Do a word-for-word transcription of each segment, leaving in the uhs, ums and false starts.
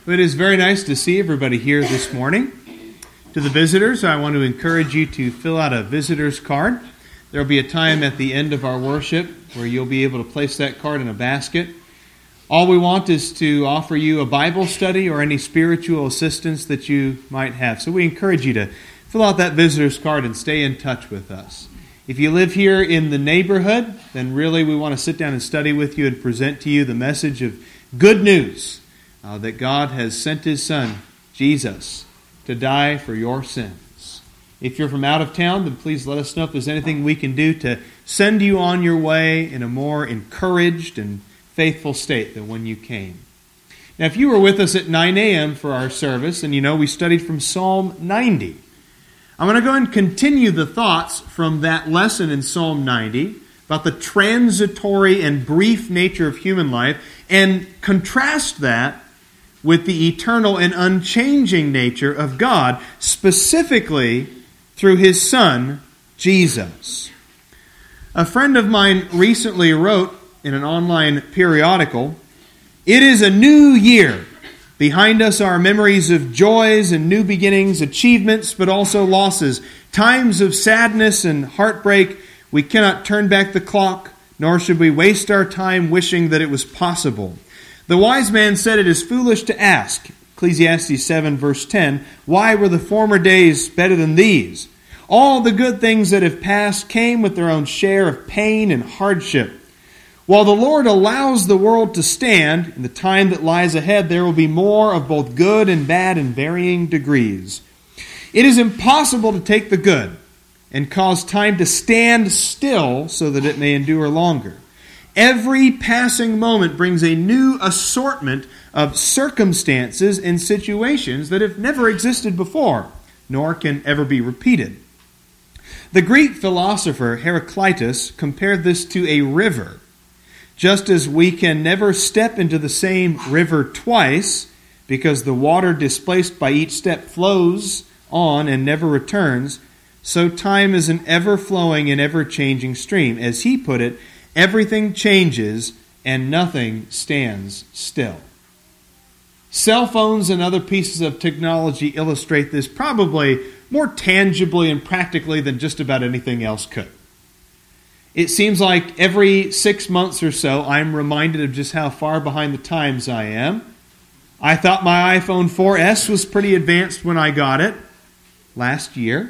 It is very nice to see everybody here this morning. To the visitors, I want to encourage you to fill out a visitor's card. There will be a time at the end of our worship where you'll be able to place that card in a basket. All we want is to offer you a Bible study or any spiritual assistance that you might have. So we encourage you to fill out that visitor's card and stay in touch with us. If you live here in the neighborhood, then really we want to sit down and study with you and present to you the message of good news. Uh, that God has sent His Son, Jesus, to die for your sins. If you're from out of town, then please let us know if there's anything we can do to send you on your way in a more encouraged and faithful state than when you came. Now, if you were with us at nine a.m. for our service, and you know we studied from Psalm ninety, I'm going to go and continue the thoughts from that lesson in Psalm ninety about the transitory and brief nature of human life and contrast that with the eternal and unchanging nature of God, specifically through His Son, Jesus. A friend of mine recently wrote in an online periodical, "It is a new year. Behind us are memories of joys and new beginnings, achievements, but also losses, times of sadness and heartbreak. We cannot turn back the clock, nor should we waste our time wishing that it was possible. The wise man said it is foolish to ask," Ecclesiastes seven verse ten, "why were the former days better than these? All the good things that have passed came with their own share of pain and hardship. While the Lord allows the world to stand, in the time that lies ahead there will be more of both good and bad in varying degrees. It is impossible to take the good and cause time to stand still so that it may endure longer. Every passing moment brings a new assortment of circumstances and situations that have never existed before, nor can ever be repeated." The Greek philosopher Heraclitus compared this to a river. Just as we can never step into the same river twice, because the water displaced by each step flows on and never returns, so time is an ever-flowing and ever-changing stream. As he put it, everything changes and nothing stands still. Cell phones and other pieces of technology illustrate this probably more tangibly and practically than just about anything else could. It seems like every six months or so I'm reminded of just how far behind the times I am. I thought my iPhone four S was pretty advanced when I got it last year.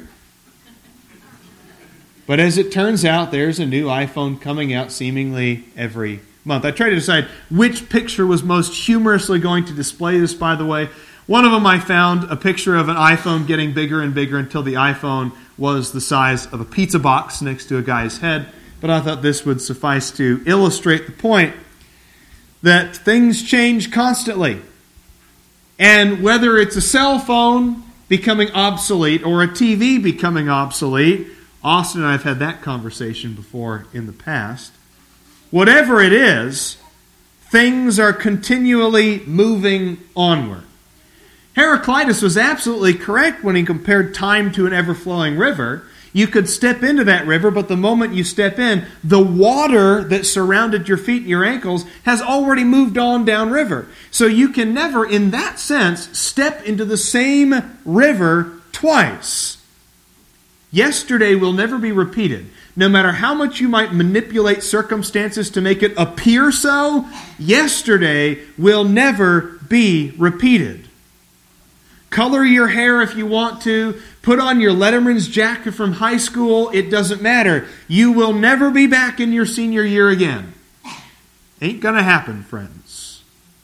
But as it turns out, there's a new iPhone coming out seemingly every month. I tried to decide which picture was most humorously going to display this, by the way. One of them I found a picture of an iPhone getting bigger and bigger until the iPhone was the size of a pizza box next to a guy's head. But I thought this would suffice to illustrate the point that things change constantly. And whether it's a cell phone becoming obsolete or a T V becoming obsolete, Austin and I have had that conversation before in the past. Whatever it is, things are continually moving onward. Heraclitus was absolutely correct when he compared time to an ever-flowing river. You could step into that river, but the moment you step in, the water that surrounded your feet and your ankles has already moved on downriver. So you can never, in that sense, step into the same river twice. Yesterday will never be repeated. No matter how much you might manipulate circumstances to make it appear so, yesterday will never be repeated. Color your hair if you want to. Put on your Letterman's jacket from high school. It doesn't matter. You will never be back in your senior year again. Ain't gonna happen, friends.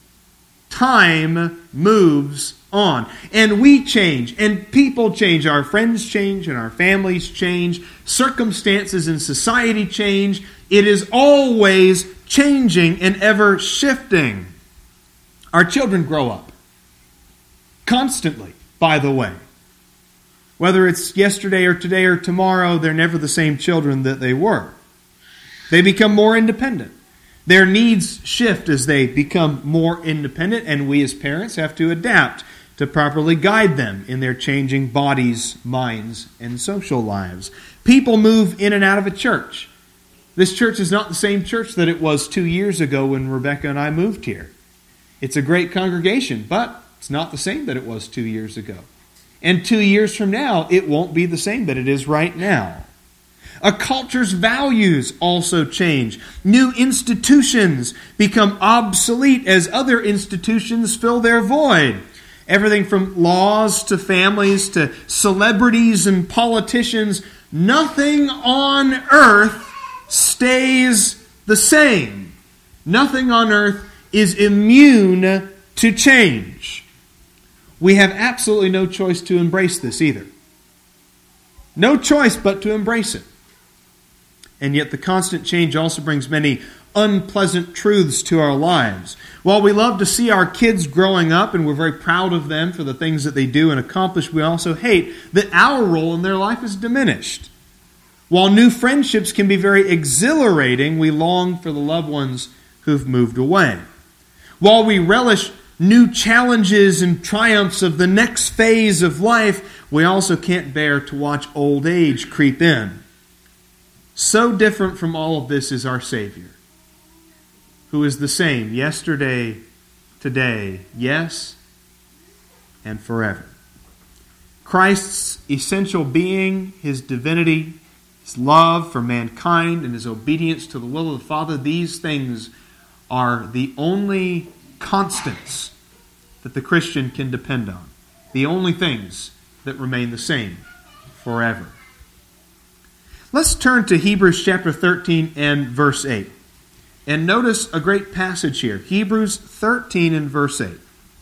Time moves on. And we change. And people change. Our friends change. And our families change. Circumstances in society change. It is always changing and ever shifting. Our children grow up. Constantly, by the way. Whether it's yesterday or today or tomorrow, they're never the same children that they were. They become more independent. Their needs shift as they become more independent, and we as parents have to adapt to properly guide them in their changing bodies, minds, and social lives. People move in and out of a church. This church is not the same church that it was two years ago when Rebecca and I moved here. It's a great congregation, but It's not the same that it was two years ago. And two years from now, it won't be the same that it is right now. A culture's values also change. New institutions become obsolete as other institutions fill their void. Everything from laws to families to celebrities and politicians, nothing on earth stays the same. Nothing on earth is immune to change. We have absolutely no choice to embrace this either. No choice but to embrace it. And yet the constant change also brings many unpleasant truths to our lives. While we love to see our kids growing up and we're very proud of them for the things that they do and accomplish, we also hate that our role in their life is diminished. While new friendships can be very exhilarating, we long for the loved ones who've moved away. While we relish new challenges and triumphs of the next phase of life, we also can't bear to watch old age creep in. So different from all of this is our Savior, who is the same yesterday, today, yes, and forever. Christ's essential being, His divinity, His love for mankind, and His obedience to the will of the Father, these things are the only constants that the Christian can depend on. The only things that remain the same forever. Let's turn to Hebrews chapter thirteen and verse eight. And notice a great passage here. Hebrews thirteen and verse eight.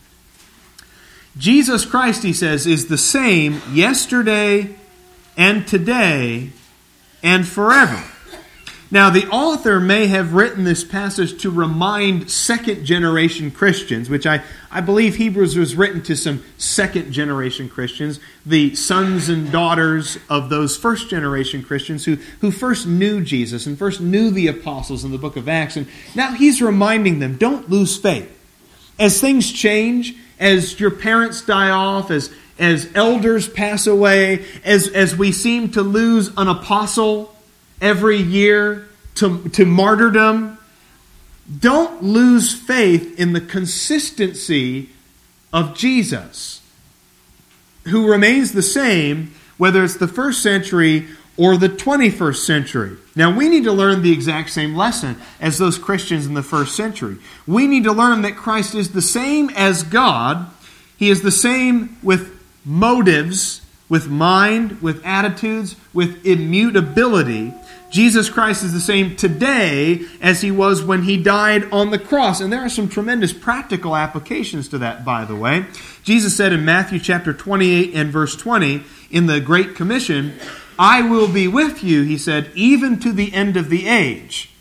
Jesus Christ, he says, is the same yesterday and today and forever. Now, the author may have written this passage to remind second-generation Christians, which I, I believe Hebrews was written to some second-generation Christians, the sons and daughters of those first-generation Christians who, who first knew Jesus and first knew the apostles in the book of Acts. And now he's reminding them, don't lose faith. As things change, as your parents die off, as, as elders pass away, as, as we seem to lose an apostle every year to, to martyrdom, don't lose faith in the consistency of Jesus, who remains the same whether it's the first century or the twenty-first century. Now, we need to learn the exact same lesson as those Christians in the first century. We need to learn that Christ is the same as God. He is the same with motives, with mind, with attitudes, with immutability. Jesus Christ is the same today as He was when He died on the cross. And there are some tremendous practical applications to that, by the way. Jesus said in Matthew chapter twenty-eight and verse twenty, in the Great Commission, I will be with you, He said, even to the end of the age.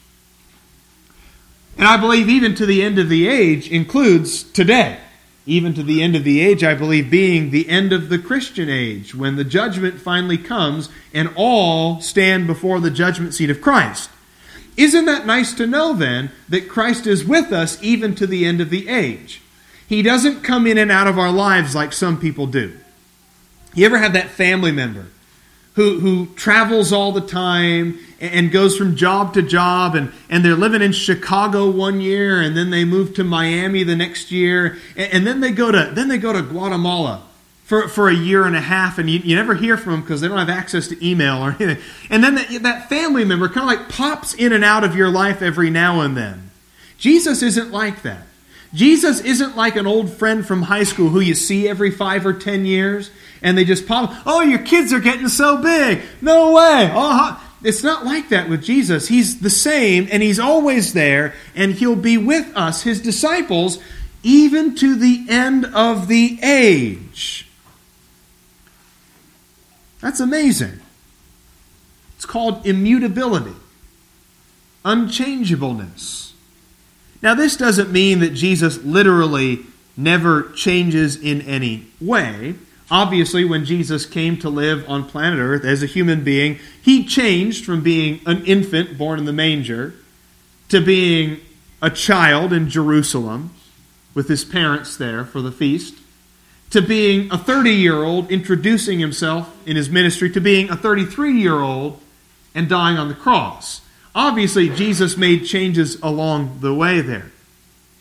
And I believe even to the end of the age includes today. Even to the end of the age, I believe, being the end of the Christian age, when the judgment finally comes and all stand before the judgment seat of Christ. Isn't that nice to know, then, that Christ is with us even to the end of the age? He doesn't come in and out of our lives like some people do. You ever have that family member who, who travels all the time and goes from job to job, and, and they're living in Chicago one year, and then they move to Miami the next year, and, and then they go to then they go to Guatemala for, for a year and a half, and you, you never hear from them because they don't have access to email or anything. And then that, that family member kind of like pops in and out of your life every now and then. Jesus isn't like that. Jesus isn't like an old friend from high school who you see every five or ten years, and they just pop, oh, your kids are getting so big. No way. Oh, it's not like that with Jesus. He's the same, and He's always there, and He'll be with us, His disciples, even to the end of the age. That's amazing. It's called immutability, unchangeableness. Now, this doesn't mean that Jesus literally never changes in any way. Obviously, when Jesus came to live on planet Earth as a human being, He changed from being an infant born in the manger to being a child in Jerusalem with His parents there for the feast, to being a thirty-year-old introducing Himself in His ministry, to being a thirty-three-year-old and dying on the cross. Obviously, Jesus made changes along the way there.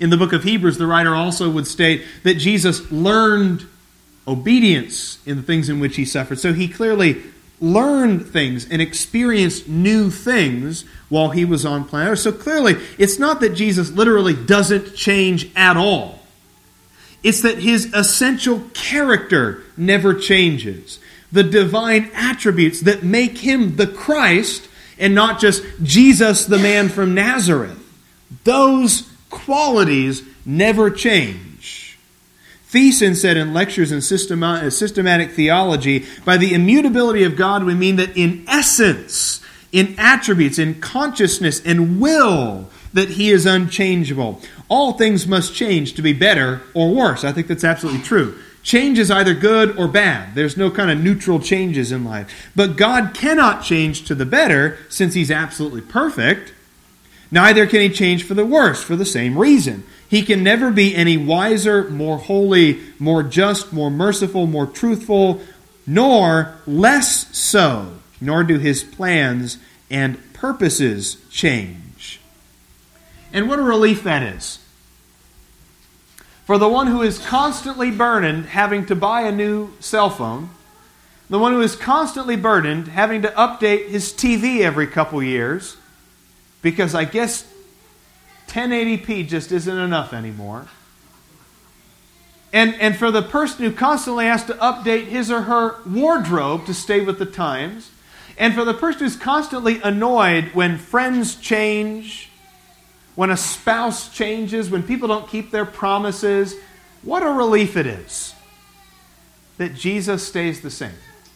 In the book of Hebrews, the writer also would state that Jesus learned obedience in the things in which he suffered. So he clearly learned things and experienced new things while he was on planet Earth. So clearly, it's not that Jesus literally doesn't change at all. It's that his essential character never changes. The divine attributes that make him the Christ and not just Jesus, the man from Nazareth. Those qualities never change. Thiessen said in Lectures in Systematic Theology, by the immutability of God we mean that in essence, in attributes, in consciousness and will, that he is unchangeable. All things must change to be better or worse. I think that's absolutely true. Change is either good or bad. There's no kind of neutral changes in life. But God cannot change to the better since he's absolutely perfect. Neither can he change for the worse for the same reason. He can never be any wiser, more holy, more just, more merciful, more truthful, nor less so, nor do his plans and purposes change. And what a relief that is. For the one who is constantly burdened having to buy a new cell phone, the one who is constantly burdened having to update his T V every couple years, because I guess ten eighty p just isn't enough anymore. And, and for the person who constantly has to update his or her wardrobe to stay with the times, and for the person who's constantly annoyed when friends change, when a spouse changes, when people don't keep their promises, what a relief it is that Jesus stays the same.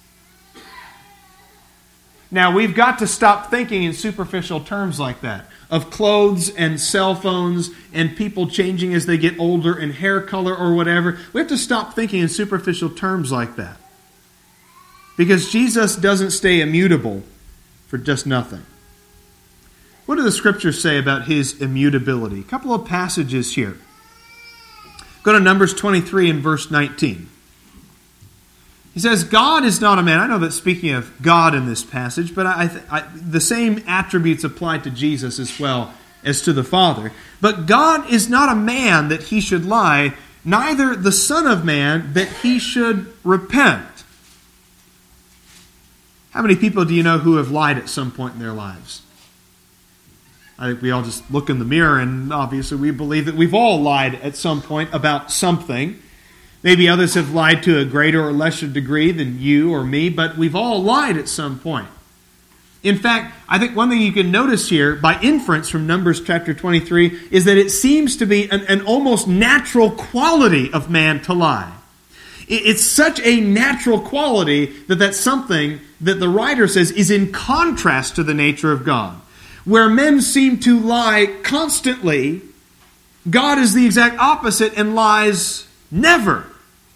Now, we've got to stop thinking in superficial terms like that, of clothes and cell phones and people changing as they get older and hair color or whatever. We have to stop thinking in superficial terms like that. Because Jesus doesn't stay immutable for just nothing. What do the Scriptures say about his immutability? A couple of passages here. Go to Numbers twenty-three and verse nineteen. He says, God is not a man. I know that speaking of God in this passage, but I, I, the same attributes apply to Jesus as well as to the Father. But God is not a man that he should lie, neither the Son of Man that he should repent. How many people do you know who have lied at some point in their lives? I think we all just look in the mirror and obviously we believe that we've all lied at some point about something. Maybe others have lied to a greater or lesser degree than you or me, but we've all lied at some point. In fact, I think one thing you can notice here by inference from Numbers chapter twenty-three is that it seems to be an, an almost natural quality of man to lie. It's such a natural quality that that's something that the writer says is in contrast to the nature of God. Where men seem to lie constantly, God is the exact opposite and lies never.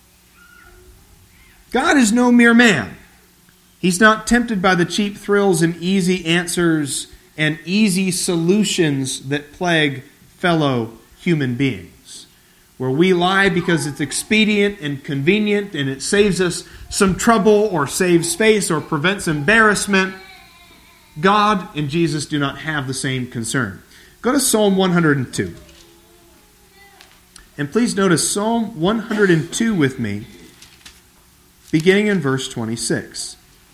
God is no mere man. He's not tempted by the cheap thrills and easy answers and easy solutions that plague fellow human beings. Where we lie because it's expedient and convenient and it saves us some trouble or saves space or prevents embarrassment. God and Jesus do not have the same concern. Go to Psalm one hundred two. And please notice Psalm one hundred two with me, beginning in verse twenty-six.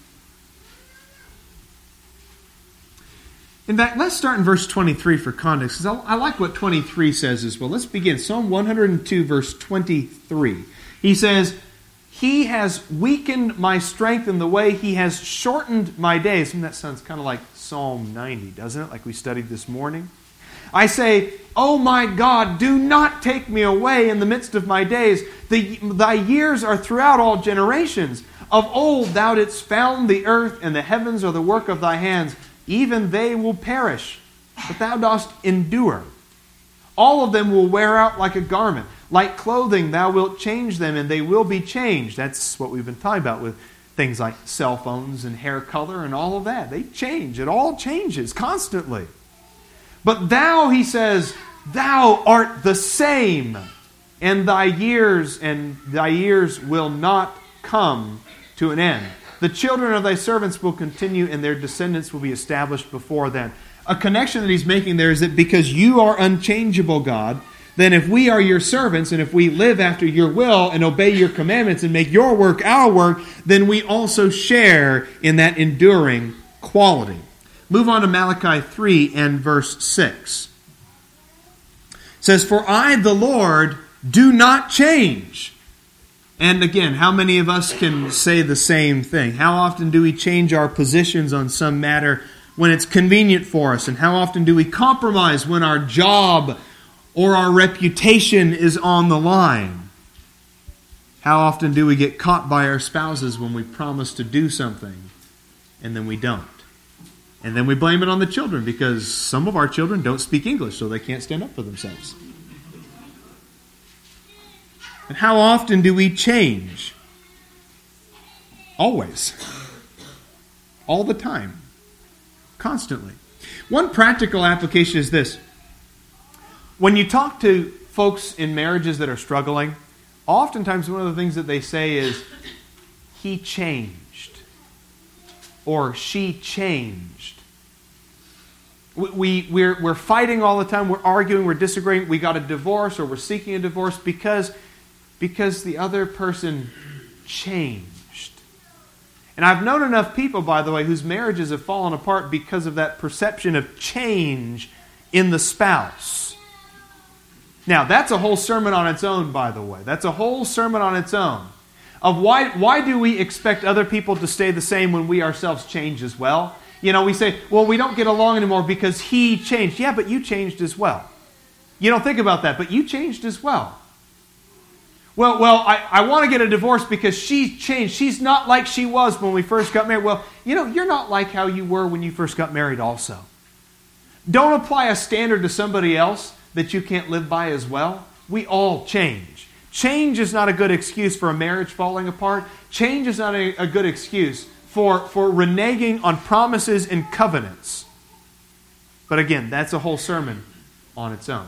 In fact, let's start in verse twenty-three for context, because I like what twenty-three says as well. Let's begin. Psalm one hundred two, verse twenty-three. He says, He has weakened my strength in the way He has shortened my days. And that sounds kind of like Psalm ninety, doesn't it? Like we studied this morning. I say, Oh my God, do not take me away in the midst of my days. The, thy years are throughout all generations. Of old thou didst found the earth, and the heavens are the work of thy hands. Even they will perish, but thou dost endure. All of them will wear out like a garment. Like clothing, thou wilt change them, and they will be changed. That's what we've been talking about with things like cell phones and hair color and all of that. They change. It all changes constantly. But thou, he says, thou art the same, and thy years and thy years will not come to an end. The children of thy servants will continue, and their descendants will be established before them. A connection that he's making there is that because you are unchangeable, God, then if we are your servants and if we live after your will and obey your commandments and make your work our work, then we also share in that enduring quality. Move on to Malachi three and verse six. It says, "For I, the Lord, do not change." And again, how many of us can say the same thing? How often do we change our positions on some matter when it's convenient for us? And how often do we compromise when our job or our reputation is on the line? How often do we get caught by our spouses when we promise to do something and then we don't? And then we blame it on the children because some of our children don't speak English, so they can't stand up for themselves. And how often do we change? Always. All the time. Constantly. One practical application is this. When you talk to folks in marriages that are struggling, oftentimes one of the things that they say is, "He changed," or "She changed." We, we, we're, we're fighting all the time, we're arguing, we're disagreeing, we got a divorce or we're seeking a divorce because, because the other person changed. And I've known enough people, by the way, whose marriages have fallen apart because of that perception of change in the spouse. Now, that's a whole sermon on its own, by the way. That's a whole sermon on its own. Of why, why do we expect other people to stay the same when we ourselves change as well? You know, we say, well, we don't get along anymore because he changed. Yeah, but you changed as well. You don't think about that, but you changed as well. Well, well, I, I want to get a divorce because she changed. She's not like she was when we first got married. Well, you know, you're not like how you were when you first got married also. Don't apply a standard to somebody else that you can't live by as well. We all change. Change is not a good excuse for a marriage falling apart. Change is not a, a good excuse for, for reneging on promises and covenants. But again, that's a whole sermon on its own.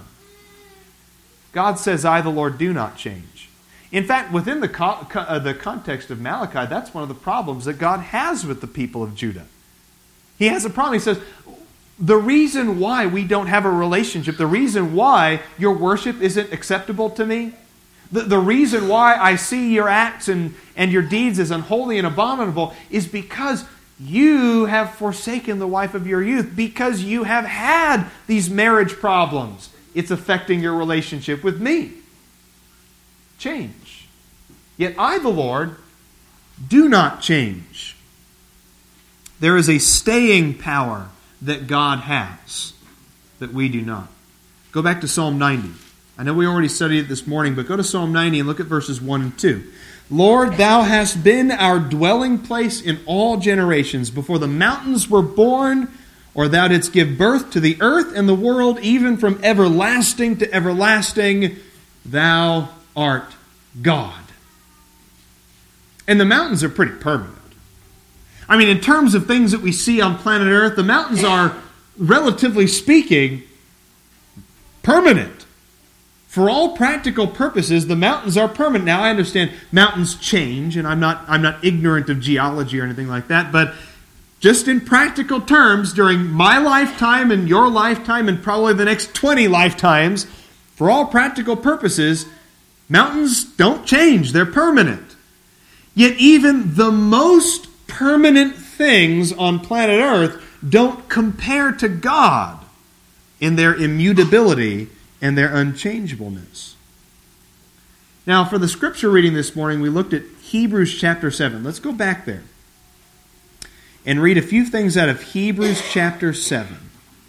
God says, "I, the Lord, do not change." In fact, within the, co- uh, the context of Malachi, that's one of the problems that God has with the people of Judah. He has a problem. He says, the reason why we don't have a relationship, the reason why your worship isn't acceptable to me, the, the reason why I see your acts and, and your deeds as unholy and abominable is because you have forsaken the wife of your youth, because you have had these marriage problems. It's affecting your relationship with me. Change. Yet I, the Lord, do not change. There is a staying power that God has, that we do not. Go back to Psalm ninety. I know we already studied it this morning, but go to Psalm ninety and look at verses one and two. "Lord, thou hast been our dwelling place in all generations. Before the mountains were born, or thou didst give birth to the earth and the world, even from everlasting to everlasting, thou art God." And the mountains are pretty permanent. I mean, in terms of things that we see on planet Earth, the mountains are, relatively speaking, permanent. For all practical purposes, the mountains are permanent. Now, I understand mountains change, and I'm not, I'm not ignorant of geology or anything like that, but just in practical terms, during my lifetime and your lifetime and probably the next twenty lifetimes, for all practical purposes, mountains don't change. They're permanent. Yet even the most permanent things on planet Earth don't compare to God in their immutability and their unchangeableness. Now, for the scripture reading this morning, we looked at Hebrews chapter seven. Let's go back there and read a few things out of Hebrews chapter seven.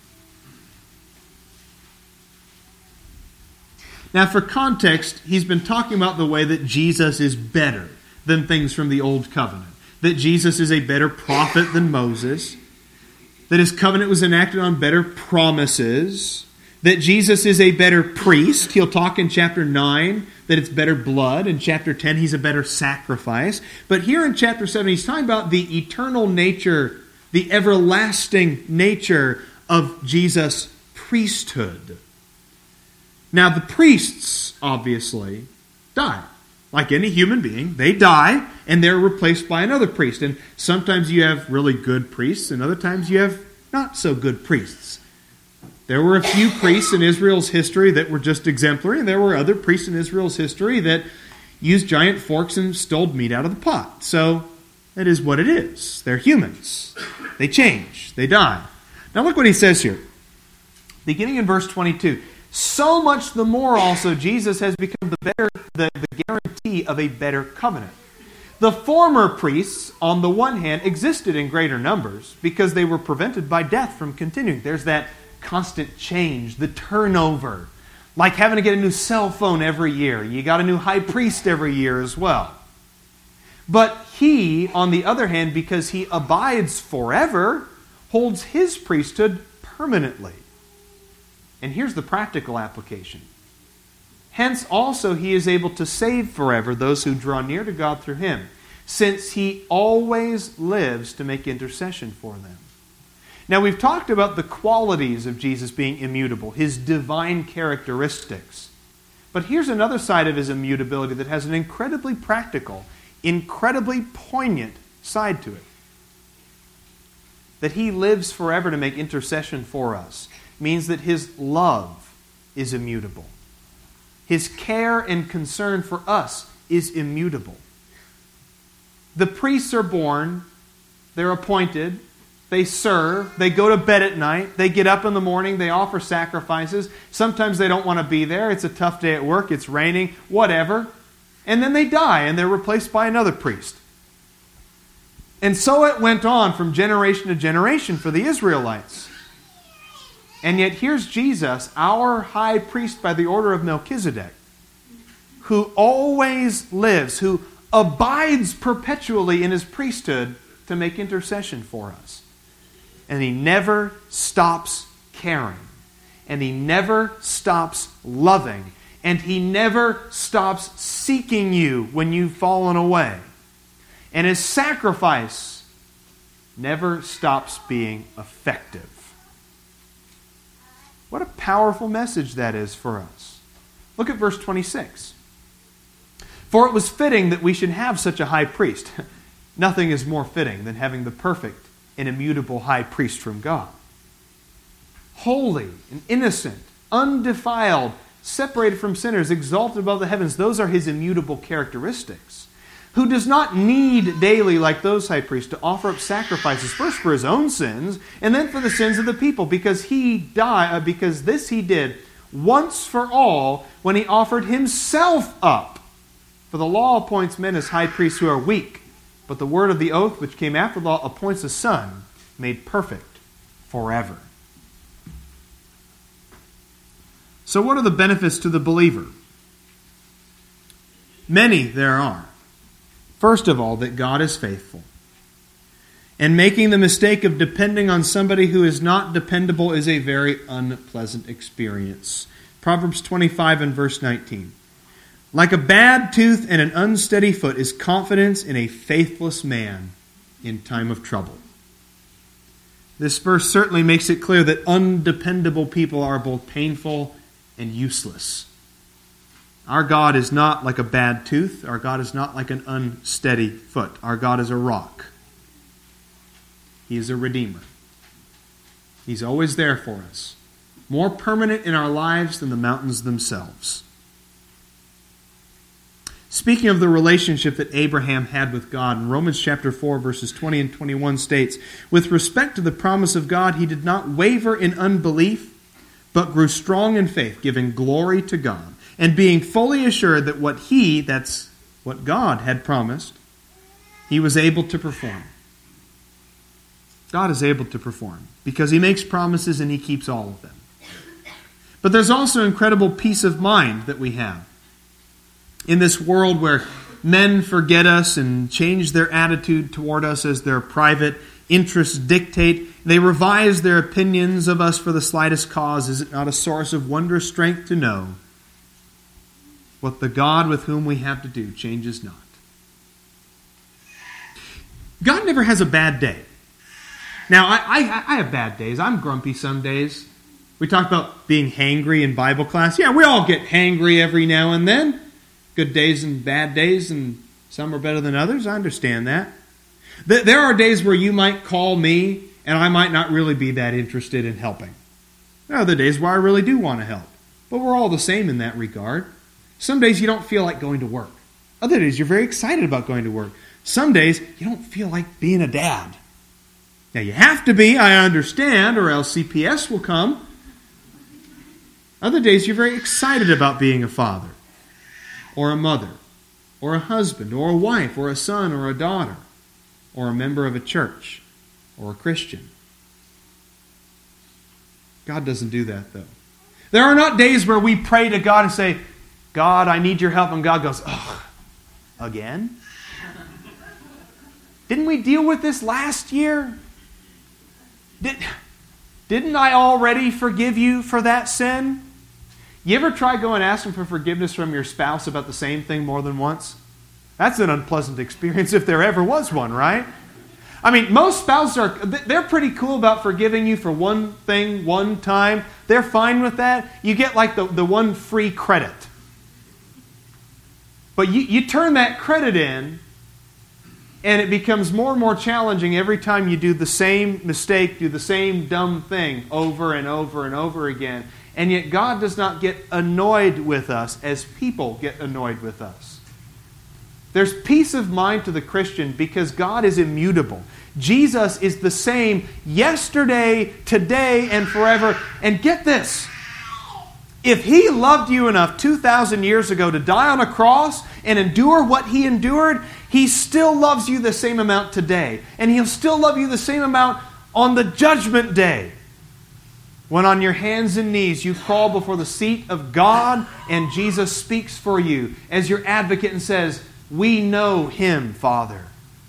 Now, for context, he's been talking about the way that Jesus is better than things from the Old Covenant. That Jesus is a better prophet than Moses. That his covenant was enacted on better promises. That Jesus is a better priest. He'll talk in chapter nine that it's better blood. In chapter ten, he's a better sacrifice. But here in chapter seven, he's talking about the eternal nature, the everlasting nature of Jesus' priesthood. Now, the priests, obviously, die. Like any human being, they die and they're replaced by another priest. And sometimes you have really good priests and other times you have not so good priests. There were a few priests in Israel's history that were just exemplary, and there were other priests in Israel's history that used giant forks and stole meat out of the pot. So that is what it is. They're humans. They change. They die. Now look what he says here. Beginning in verse twenty-two. So much the more also Jesus has become the better, the, the guarantee of a better covenant. The former priests, on the one hand, existed in greater numbers because they were prevented by death from continuing. There's that constant change, the turnover. Like having to get a new cell phone every year. You got a new high priest every year as well. But he, on the other hand, because he abides forever, holds his priesthood permanently. And here's the practical application. Hence also he is able to save forever those who draw near to God through him, since he always lives to make intercession for them. Now we've talked about the qualities of Jesus being immutable, his divine characteristics. But here's another side of his immutability that has an incredibly practical, incredibly poignant side to it. That he lives forever to make intercession for us means that his love is immutable. His care and concern for us is immutable. The priests are born, they're appointed, they serve, they go to bed at night, they get up in the morning, they offer sacrifices. Sometimes they don't want to be there, it's a tough day at work, it's raining, whatever. And then they die and they're replaced by another priest. And so it went on from generation to generation for the Israelites. And yet here's Jesus, our high priest by the order of Melchizedek, who always lives, who abides perpetually in his priesthood to make intercession for us. And he never stops caring. And he never stops loving. And he never stops seeking you when you've fallen away. And his sacrifice never stops being effective. What a powerful message that is for us. Look at verse twenty-six. For it was fitting that we should have such a high priest. Nothing is more fitting than having the perfect and immutable high priest from God. Holy and innocent, undefiled, separated from sinners, exalted above the heavens. Those are his immutable characteristics. Who does not need daily, like those high priests, to offer up sacrifices, first for his own sins, and then for the sins of the people, because he died, uh, because this he did once for all when he offered himself up. For the law appoints men as high priests who are weak, but the word of the oath which came after the law appoints a son made perfect forever. So what are the benefits to the believer? Many there are. First of all, that God is faithful. And making the mistake of depending on somebody who is not dependable is a very unpleasant experience. Proverbs twenty-five and verse nineteen. Like a bad tooth and an unsteady foot is confidence in a faithless man in time of trouble. This verse certainly makes it clear that undependable people are both painful and useless. Our God is not like a bad tooth. Our God is not like an unsteady foot. Our God is a rock. He is a redeemer. He's always there for us. More permanent in our lives than the mountains themselves. Speaking of the relationship that Abraham had with God, in Romans chapter four, verses twenty and twenty-one states, with respect to the promise of God, he did not waver in unbelief, but grew strong in faith, giving glory to God, and being fully assured that what he, that's what God had promised, he was able to perform. God is able to perform because he makes promises and he keeps all of them. But there's also incredible peace of mind that we have. In this world where men forget us and change their attitude toward us as their private interests dictate, they revise their opinions of us for the slightest cause. Is it not a source of wondrous strength to know what the God with whom we have to do changes not? God never has a bad day. Now, I, I, I have bad days. I'm grumpy some days. We talked about being hangry in Bible class. Yeah, we all get hangry every now and then. Good days and bad days, and some are better than others. I understand that. There are days where you might call me, and I might not really be that interested in helping. There are other days where I really do want to help. But we're all the same in that regard. Some days you don't feel like going to work. Other days you're very excited about going to work. Some days you don't feel like being a dad. Now you have to be, I understand, or else C P S will come. Other days you're very excited about being a father, or a mother, or a husband, or a wife, or a son, or a daughter, or a member of a church, or a Christian. God doesn't do that, though. There are not days where we pray to God and say, God, I need your help, and God goes, ugh, again? Didn't we deal with this last year? Did, didn't I already forgive you for that sin? You ever try going and asking for forgiveness from your spouse about the same thing more than once? That's an unpleasant experience if there ever was one, right? I mean, most spouses are, they're pretty cool about forgiving you for one thing, one time. They're fine with that. You get like the, the one free credit. But you, you turn that credit in, and it becomes more and more challenging every time you do the same mistake, do the same dumb thing over and over and over again. And yet God does not get annoyed with us as people get annoyed with us. There's peace of mind to the Christian because God is immutable. Jesus is the same yesterday, today, and forever. And get this. If He loved you enough two thousand years ago to die on a cross and endure what He endured, He still loves you the same amount today. And He'll still love you the same amount on the judgment day. When on your hands and knees you crawl before the seat of God and Jesus speaks for you as your advocate and says, we know Him, Father.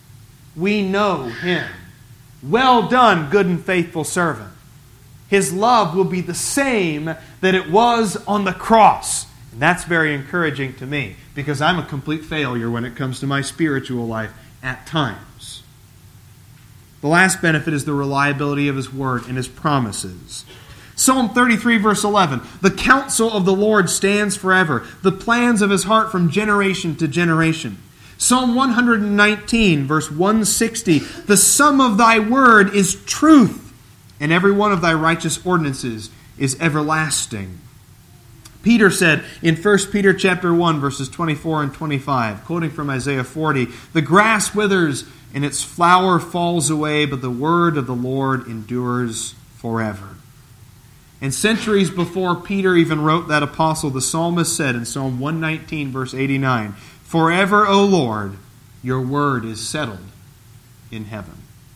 We know Him. Well done, good and faithful servant. His love will be the same that it was on the cross. And that's very encouraging to me because I'm a complete failure when it comes to my spiritual life at times. The last benefit is the reliability of His Word and His promises. Psalm thirty-three, verse eleven, the counsel of the Lord stands forever, the plans of His heart from generation to generation. Psalm one nineteen, verse one sixty, the sum of Thy word is truth, and every one of Thy righteous ordinances is everlasting. Peter said in First Peter chapter one, verses twenty-four and twenty-five, quoting from Isaiah forty, the grass withers and its flower falls away, but the word of the Lord endures forever. And centuries before Peter even wrote that apostle, the psalmist said in Psalm one nineteen, verse eighty-nine, forever, O Lord, your word is settled in heaven.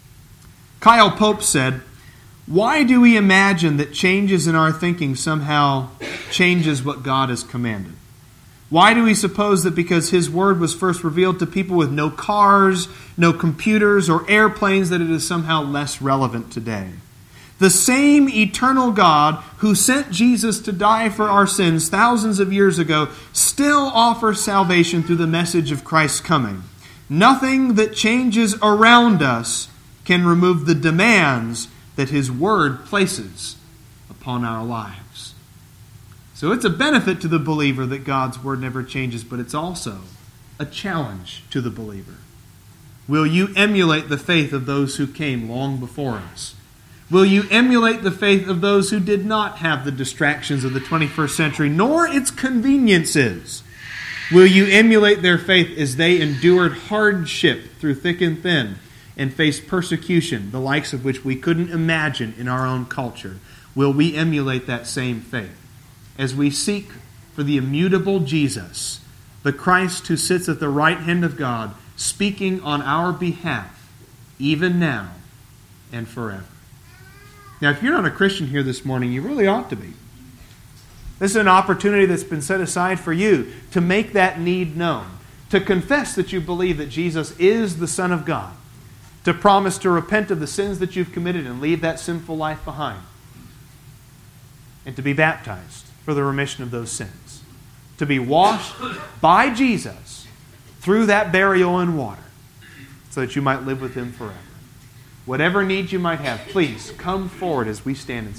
Kyle Pope said, why do we imagine that changes in our thinking somehow changes what God has commanded? Why do we suppose that because His Word was first revealed to people with no cars, no computers, or airplanes, that it is somehow less relevant today? The same eternal God who sent Jesus to die for our sins thousands of years ago still offers salvation through the message of Christ's coming. Nothing that changes around us can remove the demands that His Word places upon our lives. So it's a benefit to the believer that God's Word never changes, but it's also a challenge to the believer. Will you emulate the faith of those who came long before us? Will you emulate the faith of those who did not have the distractions of the twenty-first century, nor its conveniences? Will you emulate their faith as they endured hardship through thick and thin and faced persecution, the likes of which we couldn't imagine in our own culture? Will we emulate that same faith as we seek for the immutable Jesus, the Christ who sits at the right hand of God, speaking on our behalf, even now and forever? Now, if you're not a Christian here this morning, you really ought to be. This is an opportunity that's been set aside for you to make that need known, to confess that you believe that Jesus is the Son of God, to promise to repent of the sins that you've committed and leave that sinful life behind, and to be baptized for the remission of those sins, to be washed by Jesus through that burial in water so that you might live with Him forever. Whatever needs you might have, please come forward as we stand and